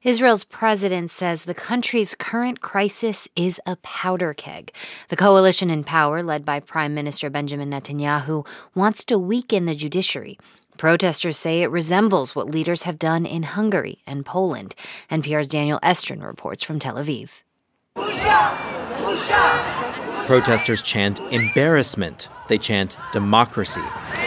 Israel's president says the country's current crisis is a powder keg. The coalition in power, led by Prime Minister Benjamin Netanyahu, wants to weaken the judiciary. Protesters say it resembles what leaders have done in Hungary and Poland. NPR's Daniel Estrin reports from Tel Aviv. Protesters chant embarrassment. They chant democracy.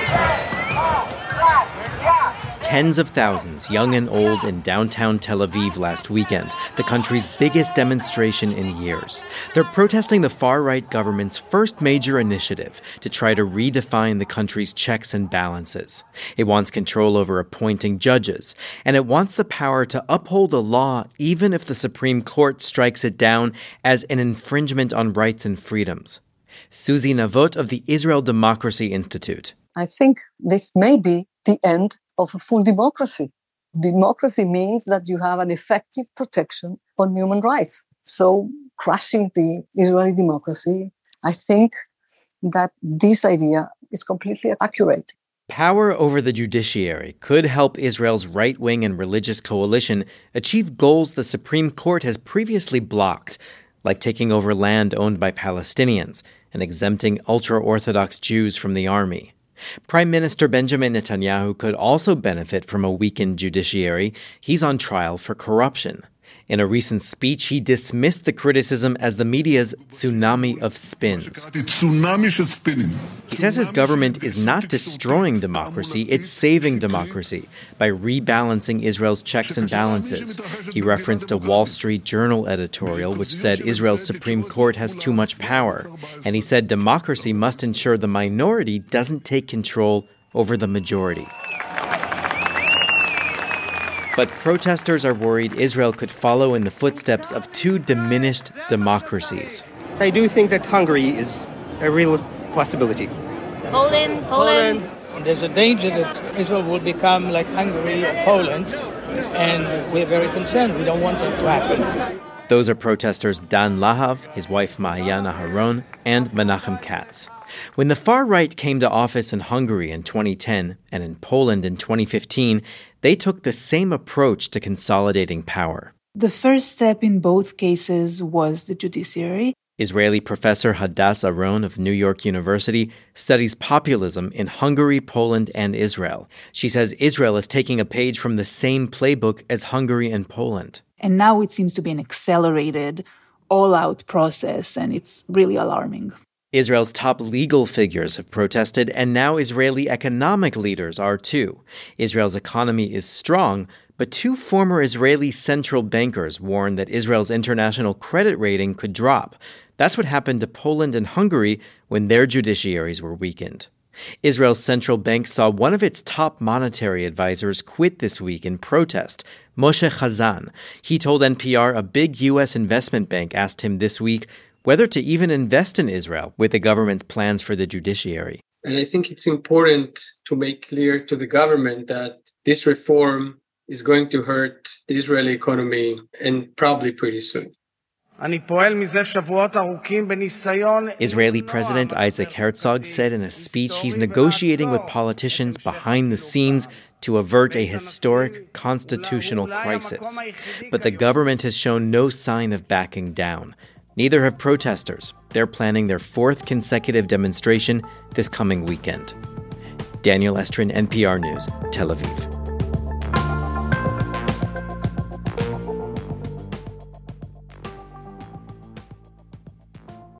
Tens of thousands, young and old, in downtown Tel Aviv last weekend, the country's biggest demonstration in years. They're protesting the far-right government's first major initiative to try to redefine the country's checks and balances. It wants control over appointing judges, and it wants the power to uphold a law even if the Supreme Court strikes it down as an infringement on rights and freedoms. Susie Navot of the Israel Democracy Institute. I think this may be the end of a full democracy. Democracy means that you have an effective protection on human rights. So crashing the Israeli democracy, I think that this idea is completely accurate. Power over the judiciary could help Israel's right-wing and religious coalition achieve goals the Supreme Court has previously blocked, like taking over land owned by Palestinians and exempting ultra-Orthodox Jews from the army. Prime Minister Benjamin Netanyahu could also benefit from a weakened judiciary. He's on trial for corruption. In a recent speech, he dismissed the criticism as the media's tsunami of spins. He says his government is not destroying democracy, it's saving democracy by rebalancing Israel's checks and balances. He referenced a Wall Street Journal editorial which said Israel's Supreme Court has too much power. And he said democracy must ensure the minority doesn't take control over the majority. But protesters are worried Israel could follow in the footsteps of two diminished democracies. I do think that Hungary is a real possibility. Poland. There's a danger that Israel will become like Hungary or Poland, and we're very concerned. We don't want that to happen. Those are protesters Dan Lahav, his wife Mahayana Haron, and Menachem Katz. When the far right came to office in Hungary in 2010 and in Poland in 2015, they took the same approach to consolidating power. The first step in both cases was the judiciary. Israeli professor Hadass Aron of New York University studies populism in Hungary, Poland, and Israel. She says Israel is taking a page from the same playbook as Hungary and Poland. And now it seems to be an accelerated, all-out process, and it's really alarming. Israel's top legal figures have protested, and now Israeli economic leaders are too. Israel's economy is strong, but two former Israeli central bankers warned that Israel's international credit rating could drop. That's what happened to Poland and Hungary when their judiciaries were weakened. Israel's central bank saw one of its top monetary advisors quit this week in protest, Moshe Chazan. He told NPR a big U.S. investment bank asked him this week whether to even invest in Israel with the government's plans for the judiciary. And I think it's important to make clear to the government that this reform is going to hurt the Israeli economy, and probably pretty soon. Israeli President Isaac Herzog said in a speech he's negotiating with politicians behind the scenes to avert a historic constitutional crisis. But the government has shown no sign of backing down. Neither have protesters. They're planning their fourth consecutive demonstration this coming weekend. Daniel Estrin, NPR News, Tel Aviv.